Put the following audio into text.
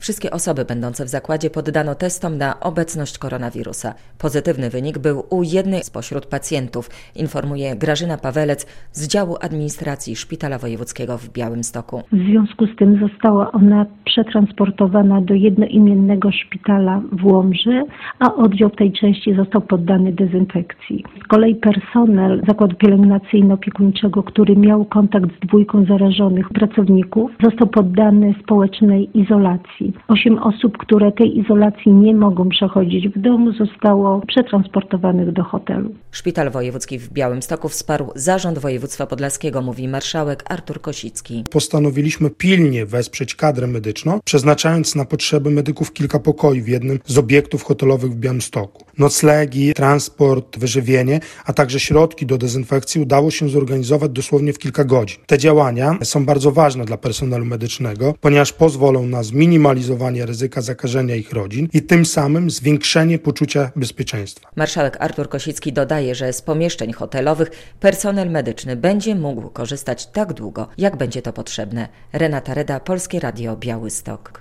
Wszystkie osoby będące w zakładzie poddano testom na obecność koronawirusa. Pozytywny wynik był u jednej spośród pacjentów, informuje Grażyna Pawelec z działu administracji Szpitala Wojewódzkiego w Białymstoku. W związku z tym została ona przetransportowana do jednoimiennego szpitala w Łomży, a oddział w tej części został poddany dezynfekcji. Z kolei personel zakładu pielęgnacyjno-opiekuńczego, który miał kontakt z 2 zarażonych pracowników, został poddany społecznej izolacji. 8 osób, które tej izolacji nie mogą przechodzić w domu, zostało przetransportowanych do hotelu. Szpital Wojewódzki w Białymstoku wsparł Zarząd Województwa Podlaskiego, mówi marszałek Artur Kosicki. Postanowiliśmy pilnie wesprzeć kadrę medyczną, przeznaczając na potrzeby medyków kilka pokoi w jednym z obiektów hotelowych w Białymstoku. Noclegi, transport, wyżywienie, a także środki do dezynfekcji udało się zorganizować dosłownie w kilka godzin. Te działania są bardzo ważne dla personelu medycznego, ponieważ pozwolą na zminimalizowanie ryzyka zakażenia ich rodzin i tym samym zwiększenie poczucia bezpieczeństwa. Marszałek Artur Kosicki dodaje, że z pomieszczeń hotelowych personel medyczny będzie mógł korzystać tak długo, jak będzie to potrzebne. Renata Reda, Polskie Radio Białystok.